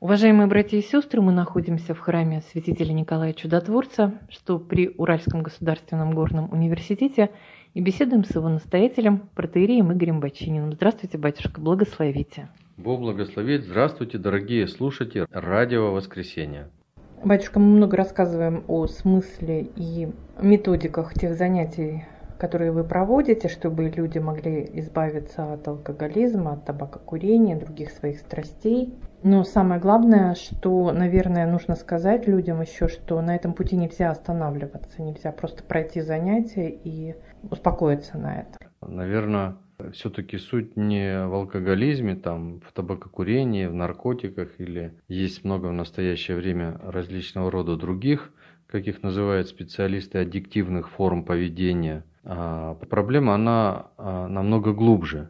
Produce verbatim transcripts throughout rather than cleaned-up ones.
Уважаемые братья и сестры, мы находимся в храме святителя Николая Чудотворца, что при Уральском государственном горном университете, и беседуем с его настоятелем, протоиереем Игорем Бочининым. Здравствуйте, батюшка, благословите. Бог благословит. Здравствуйте, дорогие слушатели Радио Воскресения. Батюшка, мы много рассказываем о смысле и методиках тех занятий, которые вы проводите, чтобы люди могли избавиться от алкоголизма, от табакокурения, других своих страстей. Но самое главное, что, наверное, нужно сказать людям еще, что на этом пути нельзя останавливаться, нельзя просто пройти занятия и успокоиться на это. Наверное, все-таки суть не в алкоголизме, там, в табакокурении, в наркотиках, или есть много в настоящее время различного рода других, как их называют специалисты, аддиктивных форм поведения. А проблема, она намного глубже.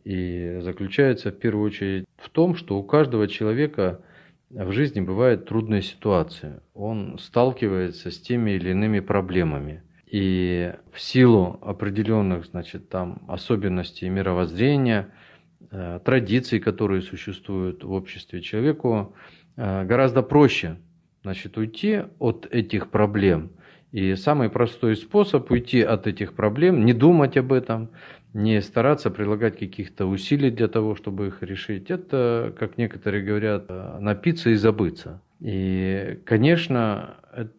И заключается в первую очередь в том, что у каждого человека в жизни бывают трудные ситуации. Он сталкивается с теми или иными проблемами. И в силу определенных, значит, там, особенностей мировоззрения, э, традиций, которые существуют в обществе, человеку э, гораздо проще, значит, уйти от этих проблем. И самый простой способ уйти от этих проблем, не думать об этом, не стараться прилагать каких-то усилий для того, чтобы их решить, это, как некоторые говорят, напиться и забыться. И, конечно,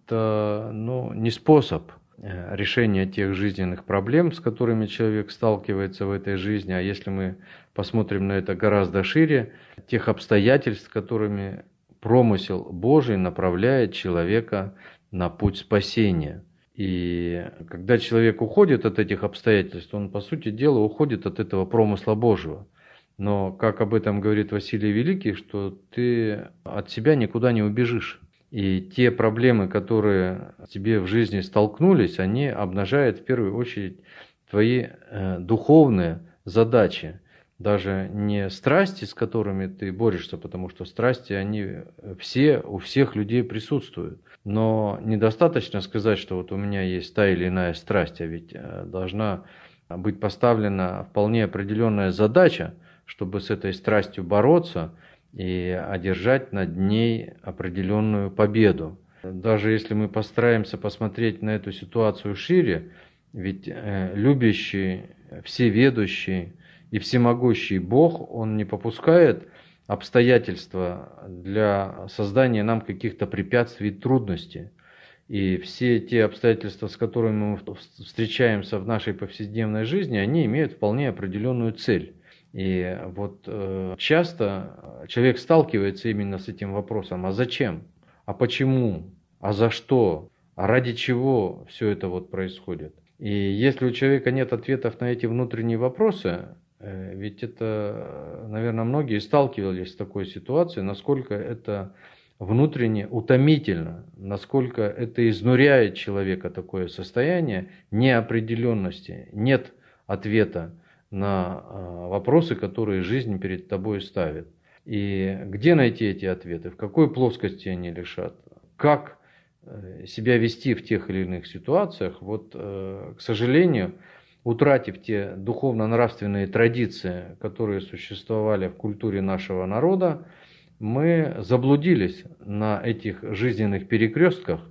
это ну, не способ решения тех жизненных проблем, с которыми человек сталкивается в этой жизни, а если мы посмотрим на это гораздо шире, тех обстоятельств, которыми промысел Божий направляет человека на путь спасения. И когда человек уходит от этих обстоятельств, он, по сути дела, уходит от этого промысла Божьего. Но, как об этом говорит Василий Великий, что ты от себя никуда не убежишь. И те проблемы, которые тебе в жизни столкнулись, они обнажают в первую очередь твои э, духовные задачи. Даже не страсти, с которыми ты борешься, потому что страсти, они все, у всех людей присутствуют. Но недостаточно сказать, что вот у меня есть та или иная страсть, а ведь должна быть поставлена вполне определенная задача, чтобы с этой страстью бороться и одержать над ней определенную победу. Даже если мы постараемся посмотреть на эту ситуацию шире, ведь любящий, всеведущий и всемогущий Бог, Он не попускает обстоятельства для создания нам каких-то препятствий и трудностей. И все те обстоятельства, с которыми мы встречаемся в нашей повседневной жизни, они имеют вполне определенную цель. И вот э, часто человек сталкивается именно с этим вопросом: а зачем? А почему? А за что? А ради чего все это вот происходит? И если у человека нет ответов на эти внутренние вопросы, ведь это, наверное, многие сталкивались с такой ситуацией, насколько это внутренне утомительно, насколько это изнуряет человека, такое состояние неопределенности, нет ответа на вопросы, которые жизнь перед тобой ставит. И где найти эти ответы, в какой плоскости они лежат, как себя вести в тех или иных ситуациях, вот, к сожалению, утратив те духовно-нравственные традиции, которые существовали в культуре нашего народа, мы заблудились на этих жизненных перекрестках,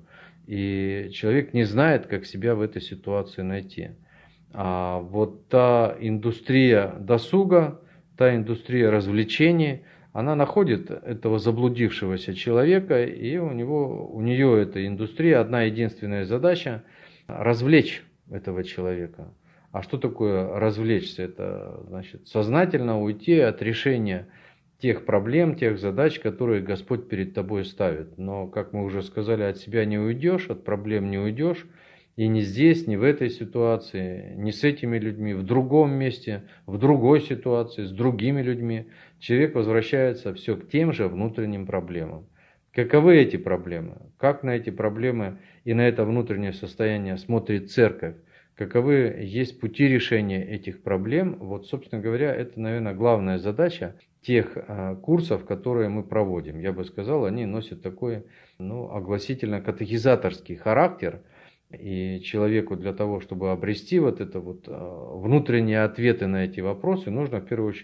и человек не знает, как себя в этой ситуации найти. А вот та индустрия досуга, та индустрия развлечений, она находит этого заблудившегося человека, и у него, у нее эта индустрия, одна единственная задача – развлечь этого человека. А что такое развлечься? Это значит сознательно уйти от решения тех проблем, тех задач, которые Господь перед тобой ставит. Но, как мы уже сказали, от себя не уйдешь, от проблем не уйдешь. И не здесь, не в этой ситуации, не с этими людьми, в другом месте, в другой ситуации, с другими людьми. Человек возвращается все к тем же внутренним проблемам. Каковы эти проблемы? Как на эти проблемы и на это внутреннее состояние смотрит церковь? Каковы есть пути решения этих проблем? Вот, собственно говоря, это, наверное, главная задача тех а, курсов, которые мы проводим. Я бы сказал, они носят такой ну, огласительно-катехизаторский характер. И человеку для того, чтобы обрести вот это вот а, внутренние ответы на эти вопросы, нужно в первую очередь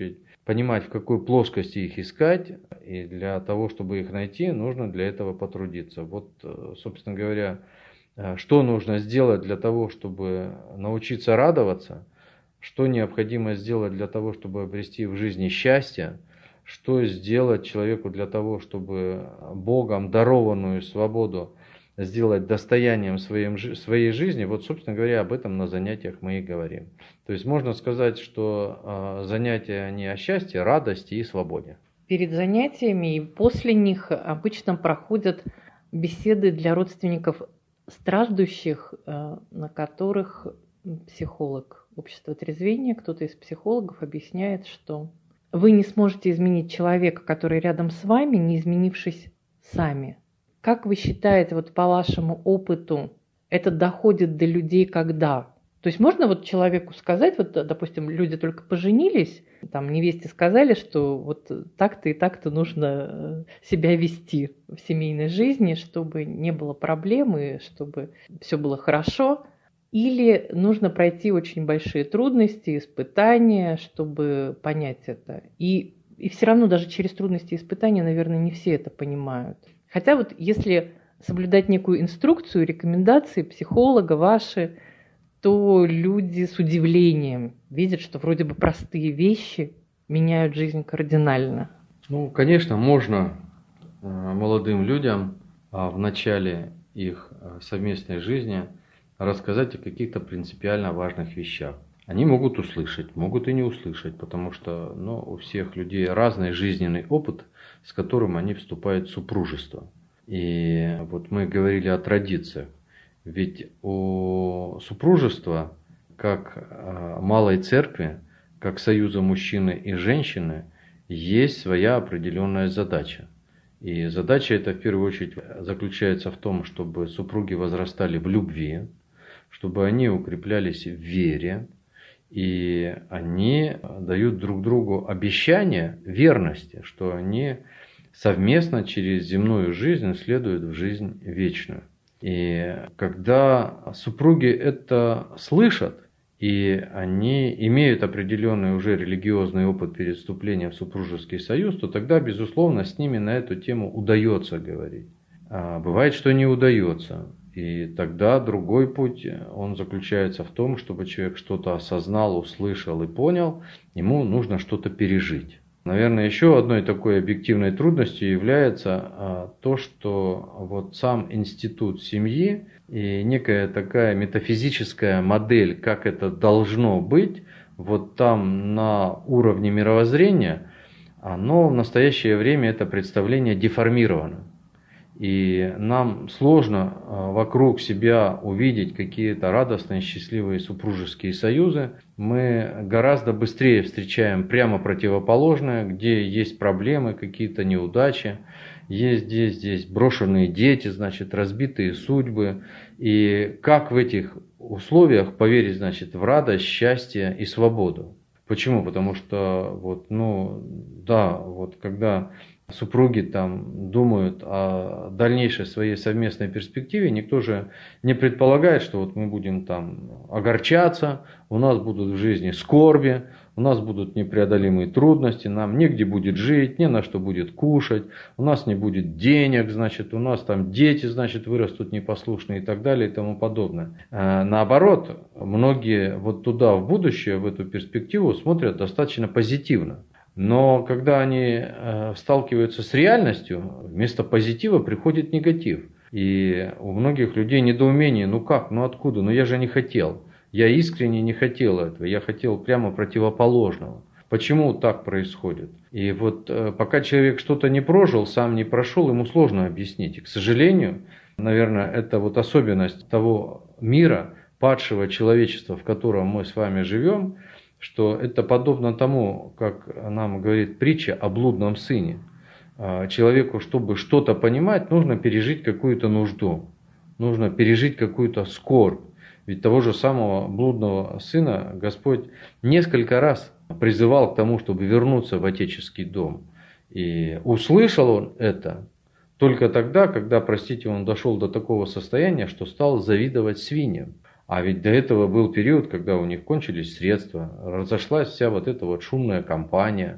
понимать, в какой плоскости их искать, и для того, чтобы их найти, нужно для этого потрудиться. Вот, собственно говоря, что нужно сделать для того, чтобы научиться радоваться, что необходимо сделать для того, чтобы обрести в жизни счастье, что сделать человеку для того, чтобы Богом дарованную свободу сделать достоянием своим, своей жизни, вот, собственно говоря, об этом на занятиях мы и говорим. То есть можно сказать, что э, занятия они о счастье, радости и свободе. Перед занятиями и после них обычно проходят беседы для родственников страждущих, э, на которых психолог общества трезвения, кто-то из психологов объясняет, что вы не сможете изменить человека, который рядом с вами, не изменившись сами. Как вы считаете, вот по вашему опыту, это доходит до людей когда? То есть можно вот человеку сказать, вот, допустим, люди только поженились, там невесте сказали, что вот так-то и так-то нужно себя вести в семейной жизни, чтобы не было проблем и чтобы все было хорошо. Или нужно пройти очень большие трудности, испытания, чтобы понять это. И, и все равно даже через трудности и испытания, наверное, не все это понимают. Хотя вот если соблюдать некую инструкцию, рекомендации психолога ваши, то люди с удивлением видят, что вроде бы простые вещи меняют жизнь кардинально. Ну, конечно, можно молодым людям в начале их совместной жизни рассказать о каких-то принципиально важных вещах. Они могут услышать, могут и не услышать, потому что ну, у всех людей разный жизненный опыт, с которым они вступают в супружество. И вот мы говорили о традициях. Ведь у супружества, как малой церкви, как союза мужчины и женщины, есть своя определенная задача. И задача эта в первую очередь заключается в том, чтобы супруги возрастали в любви, чтобы они укреплялись в вере, и они дают друг другу обещание верности, что они совместно через земную жизнь следуют в жизнь вечную. И когда супруги это слышат, и они имеют определенный уже религиозный опыт перед вступлением в супружеский союз, то тогда, безусловно, с ними на эту тему удается говорить. А бывает, что не удается. И тогда другой путь, он заключается в том, чтобы человек что-то осознал, услышал и понял, ему нужно что-то пережить. Наверное, еще одной такой объективной трудностью является то, что вот сам институт семьи и некая такая метафизическая модель, как это должно быть, вот там на уровне мировоззрения, оно в настоящее время, это представление деформировано. И нам сложно вокруг себя увидеть какие-то радостные, счастливые супружеские союзы. Мы гораздо быстрее встречаем прямо противоположное, где есть проблемы, какие-то неудачи, есть здесь, здесь брошенные дети, значит, разбитые судьбы. И как в этих условиях поверить, значит, в радость, счастье и свободу? Почему? Потому что, вот, ну, да, вот когда супруги там думают о дальнейшей своей совместной перспективе, никто же не предполагает, что вот мы будем там огорчаться, у нас будут в жизни скорби, у нас будут непреодолимые трудности, нам негде будет жить, не на что будет кушать, у нас не будет денег, значит, у нас там дети, значит, вырастут непослушные и так далее и тому подобное. А наоборот, многие вот туда, в будущее, в эту перспективу смотрят достаточно позитивно. Но когда они э, сталкиваются с реальностью, вместо позитива приходит негатив. И у многих людей недоумение, ну как, ну откуда, ну я же не хотел. Я искренне не хотел этого, я хотел прямо противоположного. Почему так происходит? И вот э, пока человек что-то не прожил, сам не прошел, ему сложно объяснить. И, к сожалению, наверное, это вот особенность того мира, падшего человечества, в котором мы с вами живем, что это подобно тому, как нам говорит притча о блудном сыне. Человеку, чтобы что-то понимать, нужно пережить какую-то нужду, нужно пережить какую-то скорбь. Ведь того же самого блудного сына Господь несколько раз призывал к тому, чтобы вернуться в отеческий дом. И услышал он это только тогда, когда, простите, он дошел до такого состояния, что стал завидовать свиньям. А ведь до этого был период, когда у них кончились средства, разошлась вся вот эта вот шумная компания,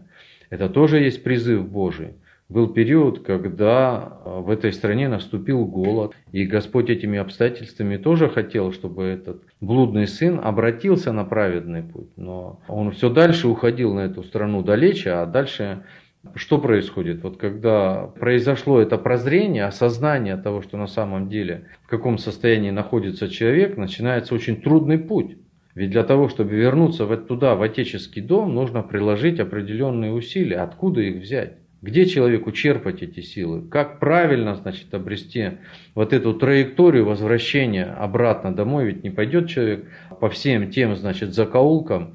Это тоже есть призыв Божий. Был период, когда в этой стране наступил голод, и Господь этими обстоятельствами тоже хотел, чтобы этот блудный сын обратился на праведный путь. Но он все дальше уходил на эту страну далече, а дальше что происходит? Вот когда произошло это прозрение, осознание того, что на самом деле в каком состоянии находится человек, начинается очень трудный путь. Ведь для того, чтобы вернуться в, туда, в отеческий дом, нужно приложить определенные усилия. Откуда их взять? Где человеку черпать эти силы? Как правильно, значит, обрести вот эту траекторию возвращения обратно домой? Ведь не пойдет человек по всем тем, значит, закоулкам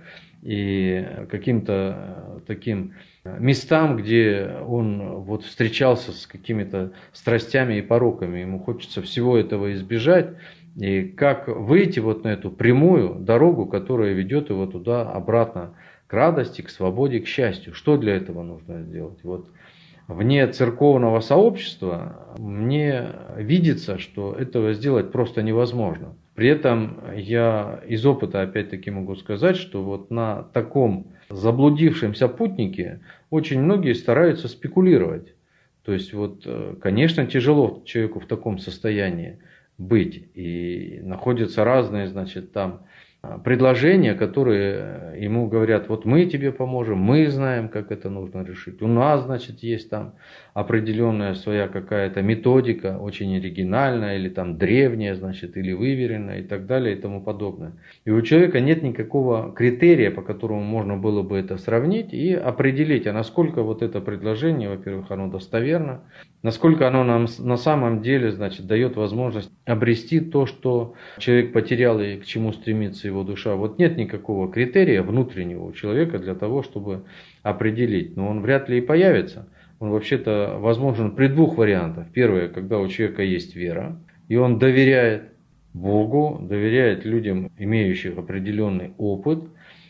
и каким-то таким местам, где он вот встречался с какими-то страстями и пороками. Ему хочется всего этого избежать. И как выйти вот на эту прямую дорогу, которая ведет его туда обратно, к радости, к свободе, к счастью. Что для этого нужно сделать? Вот вне церковного сообщества мне видится, что этого сделать просто невозможно. При этом я из опыта опять-таки могу сказать, что вот на таком заблудившемся путнике очень многие стараются спекулировать. То есть вот, конечно, тяжело человеку в таком состоянии быть. И находятся разные, значит, там предложения, которые ему говорят, вот мы тебе поможем, мы знаем, как это нужно решить. У нас, значит, есть там определенная своя какая-то методика, очень оригинальная, или там древняя, значит, или выверенная, и так далее, и тому подобное. И у человека нет никакого критерия, по которому можно было бы это сравнить и определить, а насколько вот это предложение, во-первых, оно достоверно, насколько оно нам на самом деле, значит, дает возможность обрести то, что человек потерял и к чему стремится его душа. Вот нет никакого критерия внутреннего у человека для того, чтобы определить. Но он вряд ли и появится. Он вообще-то возможен при двух вариантах. Первое, когда у человека есть вера, и он доверяет Богу, доверяет людям, имеющим определенный опыт,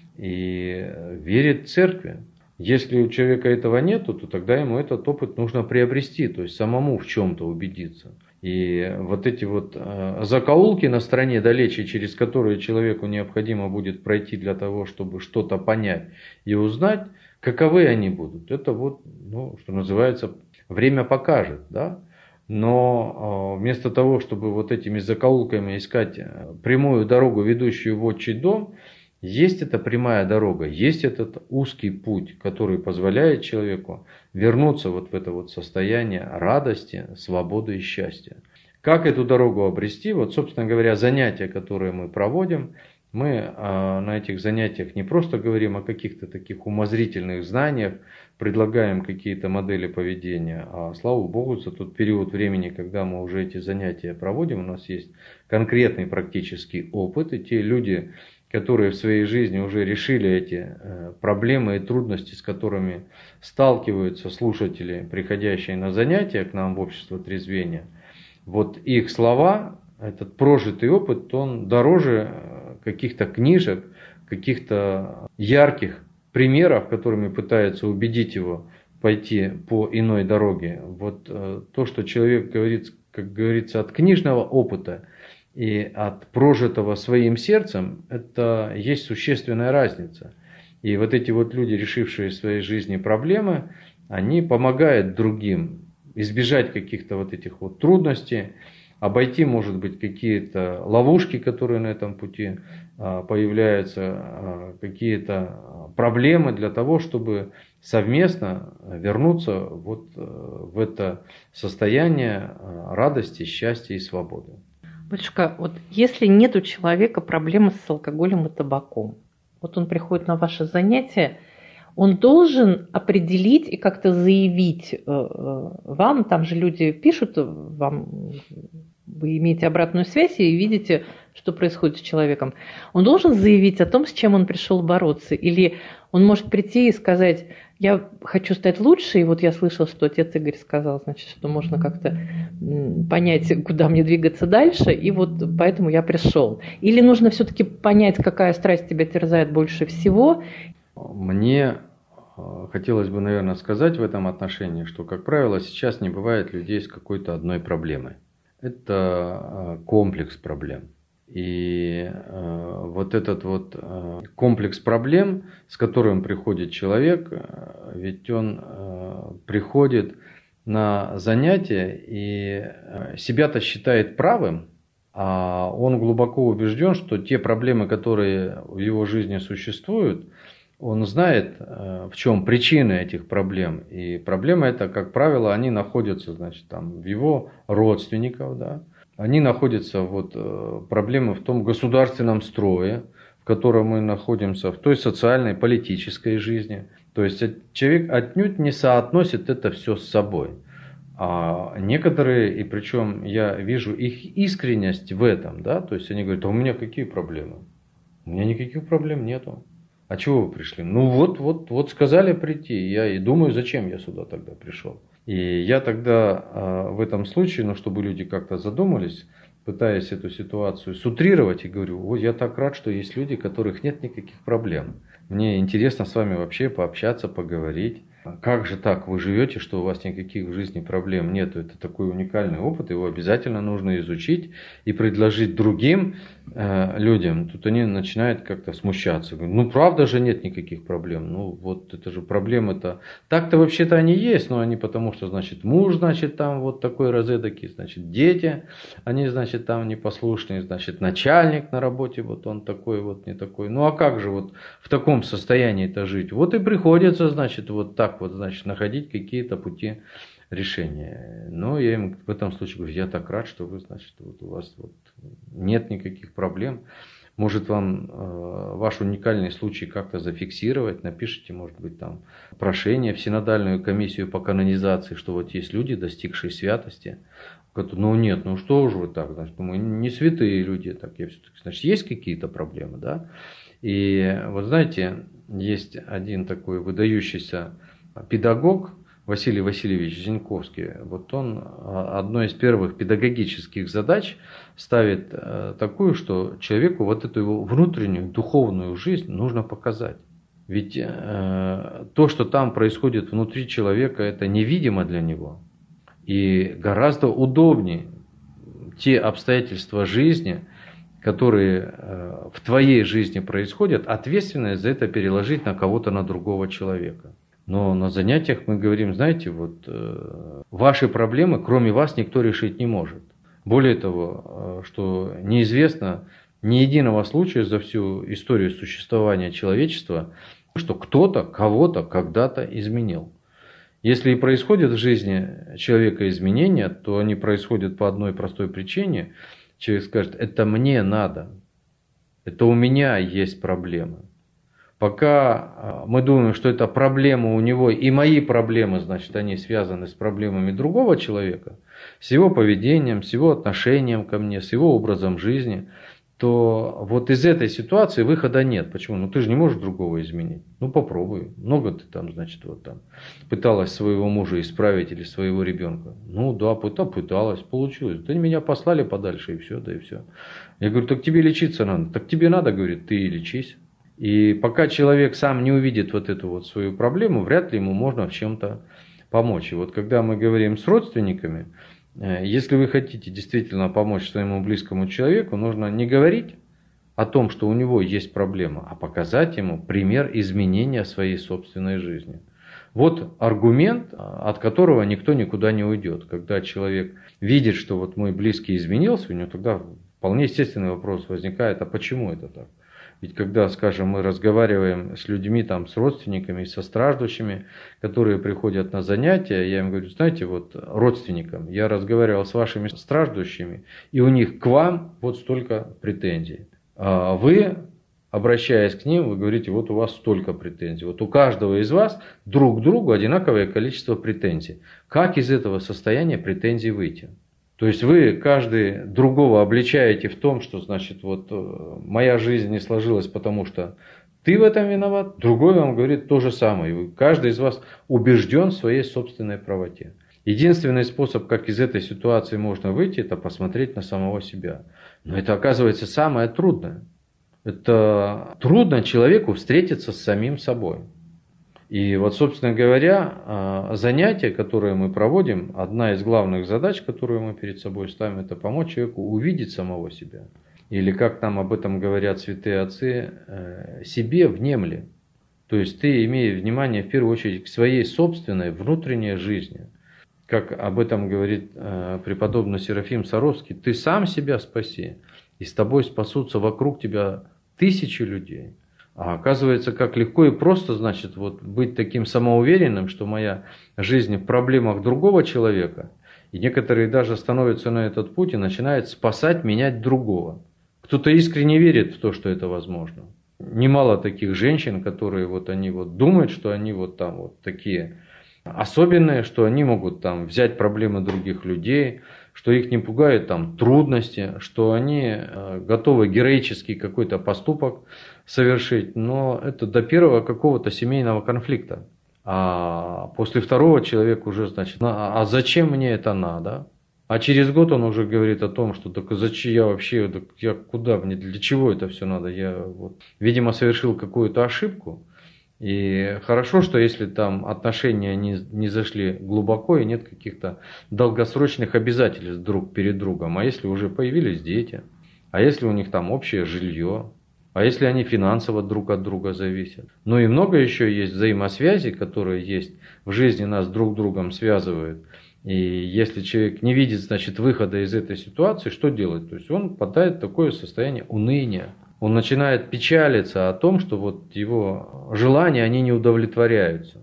и верит церкви. Если у человека этого нету, то тогда ему этот опыт нужно приобрести, то есть самому в чем-то убедиться. И вот эти вот закоулки на стороне далече, через которые человеку необходимо будет пройти для того, чтобы что-то понять и узнать, каковы они будут. Это вот, ну, что называется, время покажет, да? Но вместо того, чтобы вот этими закоулками искать прямую дорогу, ведущую в отчий дом, есть эта прямая дорога, есть этот узкий путь, который позволяет человеку вернуться вот в это вот состояние радости, свободы и счастья. Как эту дорогу обрести? Вот, собственно говоря, занятия, которые мы проводим, мы на этих занятиях не просто говорим о каких-то таких умозрительных знаниях, предлагаем какие-то модели поведения, а слава Богу, за тот период времени, когда мы уже эти занятия проводим, у нас есть конкретный практический опыт, и те люди, которые в своей жизни уже решили эти проблемы и трудности, с которыми сталкиваются слушатели, приходящие на занятия к нам в общество трезвения, вот их слова, этот прожитый опыт, он дороже каких-то книжек, каких-то ярких примеров, которыми пытаются убедить его пойти по иной дороге. Вот то, что человек говорит, как говорится, от книжного опыта и от прожитого своим сердцем, это есть существенная разница. И вот эти вот люди, решившие в своей жизни проблемы, они помогают другим избежать каких-то вот этих вот трудностей, обойти, может быть, какие-то ловушки, которые на этом пути появляются, какие-то проблемы для того, чтобы совместно вернуться вот в это состояние радости, счастья и свободы. Батюшка, вот если нет у человека проблемы с алкоголем и табаком, вот он приходит на ваше занятие, он должен определить и как-то заявить вам, там же люди пишут вам, вы имеете обратную связь и видите, что происходит с человеком. Он должен заявить о том, с чем он пришел бороться, или он может прийти и сказать: я хочу стать лучше, и вот я слышал, что отец Игорь сказал, значит, что можно как-то понять, куда мне двигаться дальше, и вот поэтому я пришел. Или нужно все-таки понять, какая страсть тебя терзает больше всего. Мне хотелось бы, наверное, сказать в этом отношении, что, как правило, сейчас не бывает людей с какой-то одной проблемой. Это комплекс проблем. И э, вот этот вот э, комплекс проблем, с которым приходит человек, э, ведь он э, приходит на занятия и э, себя-то считает правым, а он глубоко убежден, что те проблемы, которые в его жизни существуют, он знает, э, в чем причины этих проблем. И проблемы это, как правило, они находятся, значит, там, в его родственниках, да. Они находятся, вот, проблемы в том государственном строе, в котором мы находимся, в той социальной, политической жизни. То есть человек отнюдь не соотносит это все с собой. А некоторые, и причем я вижу их искренность в этом, да, то есть они говорят, а у меня какие проблемы? У меня никаких проблем нету. А чего вы пришли? Ну вот, вот, вот сказали прийти, я и думаю, зачем я сюда тогда пришел. И я тогда э, в этом случае, ну, чтобы люди как-то задумались, пытаясь эту ситуацию сутрировать, и говорю, вот я так рад, что есть люди, у которых нет никаких проблем. Мне интересно с вами вообще пообщаться, поговорить. Как же так, вы живете, что у вас никаких в жизни проблем нет? Это такой уникальный опыт, его обязательно нужно изучить и предложить другим э, людям. Тут они начинают как-то смущаться. Говорят, ну правда же нет никаких проблем. Ну вот это же проблемы-то. Так-то вообще-то они есть, но они потому что, значит, муж, значит, там вот такой розетки, значит, дети, они, значит, там непослушные, значит, начальник на работе, вот он такой вот, не такой. Ну а как же вот в таком состоянии-то жить? Вот и приходится, значит, вот так вот, значит, находить какие-то пути решения. Но я им в этом случае говорю, я так рад, что вы, значит, вот у вас вот нет никаких проблем. Может вам э, ваш уникальный случай как-то зафиксировать, напишите, может быть, там прошение в синодальную комиссию по канонизации, что вот есть люди, достигшие святости. Ну нет, ну что же вы так, значит, мы не святые люди, так я все-таки, значит, есть какие-то проблемы, да? И вот знаете, есть один такой выдающийся педагог, Василий Васильевич Зиньковский, вот он одной из первых педагогических задач ставит такую, что человеку вот эту его внутреннюю духовную жизнь нужно показать. Ведь то, что там происходит внутри человека, это невидимо для него. И гораздо удобнее те обстоятельства жизни, которые в твоей жизни происходят, ответственность за это переложить на кого-то, на другого человека. Но на занятиях мы говорим, знаете, вот ваши проблемы, кроме вас, никто решить не может. Более того, что неизвестно ни единого случая за всю историю существования человечества, что кто-то кого-то когда-то изменил. Если и происходят в жизни человека изменения, то они происходят по одной простой причине. Человек скажет, это мне надо, это у меня есть проблемы. Пока мы думаем, что это проблема у него, и мои проблемы, значит, они связаны с проблемами другого человека, с его поведением, с его отношением ко мне, с его образом жизни, то вот из этой ситуации выхода нет. Почему? Ну ты же не можешь другого изменить. Ну попробуй. Много ты там, значит, вот там пыталась своего мужа исправить или своего ребенка. Ну да, пыталась, получилось. Да меня послали подальше и все, да и все. Я говорю, так тебе лечиться надо. Так тебе надо, говорит, ты и лечись. И пока человек сам не увидит вот эту вот свою проблему, вряд ли ему можно в чем-то помочь. И вот когда мы говорим с родственниками, если вы хотите действительно помочь своему близкому человеку, нужно не говорить о том, что у него есть проблема, а показать ему пример изменения своей собственной жизни. Вот аргумент, от которого никто никуда не уйдет. Когда человек видит, что вот мой близкий изменился, у него тогда вполне естественный вопрос возникает, а почему это так? Ведь когда, скажем, мы разговариваем с людьми, там, с родственниками, со страждущими, которые приходят на занятия, я им говорю, знаете, вот родственникам, я разговаривал с вашими страждущими, и у них к вам вот столько претензий. А вы, обращаясь к ним, вы говорите, вот у вас столько претензий. Вот у каждого из вас друг к другу одинаковое количество претензий. Как из этого состояния претензий выйти? То есть вы каждый другого обличаете в том, что, значит, вот моя жизнь не сложилась, потому что ты в этом виноват. Другой вам говорит то же самое. Каждый из вас убежден в своей собственной правоте. Единственный способ, как из этой ситуации можно выйти, это посмотреть на самого себя. Но это, оказывается, самое трудное. Это трудно человеку встретиться с самим собой. И вот, собственно говоря, занятия, которые мы проводим, одна из главных задач, которую мы перед собой ставим, это помочь человеку увидеть самого себя. или как там об этом говорят святые отцы, себе внемли. То есть ты имеешь внимание в первую очередь к своей собственной внутренней жизни. Как об этом говорит преподобный Серафим Саровский, ты сам себя спаси, и с тобой спасутся вокруг тебя тысячи людей. А оказывается, как легко и просто, значит, вот быть таким самоуверенным, что моя жизнь в проблемах другого человека, и некоторые даже становятся на этот путь и начинают спасать, менять другого. Кто-то искренне верит в то, что это возможно. Немало таких женщин, которые вот они вот думают, что они вот там вот такие особенные, что они могут там взять проблемы других людей, что их не пугают там трудности, что они готовы героический какой-то поступок совершить, но это до первого какого-то семейного конфликта. А после второго человек уже, значит, а зачем мне это надо? А через год он уже говорит о том, что так зачем я вообще, так я куда мне, для чего это все надо? Я вот, видимо, совершил какую-то ошибку. И хорошо, что если там отношения не, не зашли глубоко и нет каких-то долгосрочных обязательств друг перед другом, а если уже появились дети, а если у них там общее жилье, а если они финансово друг от друга зависят. Ну и много еще есть взаимосвязей, которые есть в жизни, нас друг с другом связывают. И если человек не видит, значит, выхода из этой ситуации, что делать? То есть он попадает в такое состояние уныния. Он начинает печалиться о том, что вот его желания, они не удовлетворяются.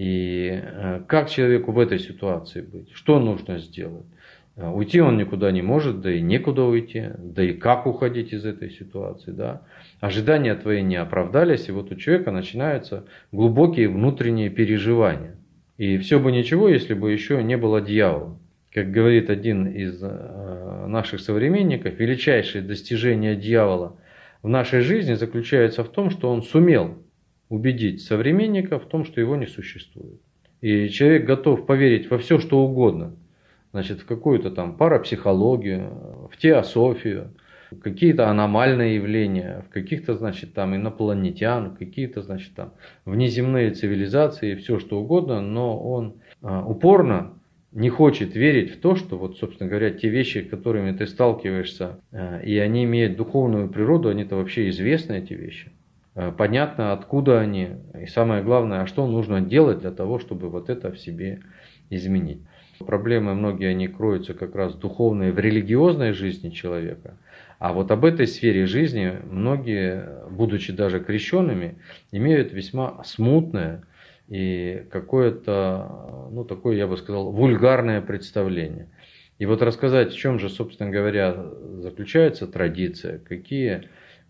И как человеку в этой ситуации быть? Что нужно сделать? Уйти он никуда не может, да и некуда уйти, да и как уходить из этой ситуации, да? Ожидания твои не оправдались, и вот у человека начинаются глубокие внутренние переживания. И все бы ничего, если бы еще не было дьявола. Как говорит один из наших современников, величайшее достижение дьявола в нашей жизни заключается в том, что он сумел убедить современника в том, что его не существует. И человек готов поверить во все, что угодно. Значит, в какую-то там парапсихологию, в теософию, в какие-то аномальные явления, в каких-то, значит, там инопланетян, в какие-то, значит, там внеземные цивилизации, все что угодно, но он а, упорно не хочет верить в то, что, вот, собственно говоря, те вещи, с которыми ты сталкиваешься, а, и они имеют духовную природу, они-то вообще известны, эти вещи. А, понятно, откуда они, и самое главное, а что нужно делать для того, чтобы вот это в себе изменить. Проблемы многие, они кроются как раз духовные в религиозной жизни человека. А вот об этой сфере жизни многие, будучи даже крещенными, имеют весьма смутное и какое-то, ну такое, я бы сказал, вульгарное представление. И вот рассказать, в чем же, собственно говоря, заключается традиция, какие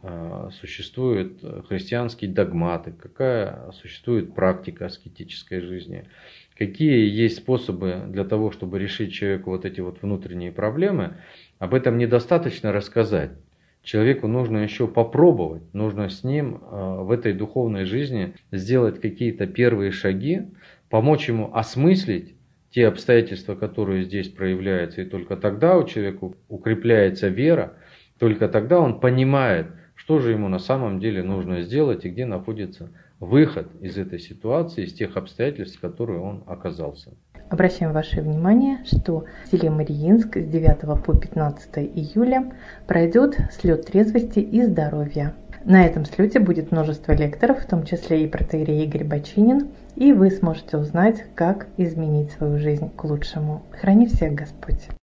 существуют христианские догматы, какая существует практика аскетической жизни, какие есть способы для того, чтобы решить человеку вот эти вот внутренние проблемы, об этом недостаточно рассказать. Человеку нужно еще попробовать, нужно с ним в этой духовной жизни сделать какие-то первые шаги, помочь ему осмыслить те обстоятельства, которые здесь проявляются, и только тогда у человека укрепляется вера, только тогда он понимает, что же ему на самом деле нужно сделать и где находится выход из этой ситуации, из тех обстоятельств, в которые он оказался. Обращаем ваше внимание, что в селе Мариинск с девятого по пятнадцатое июля пройдет слет трезвости и здоровья. На этом слете будет множество лекторов, в том числе и протоиерей Игорь Бочинин, и вы сможете узнать, как изменить свою жизнь к лучшему. Храни всех Господь!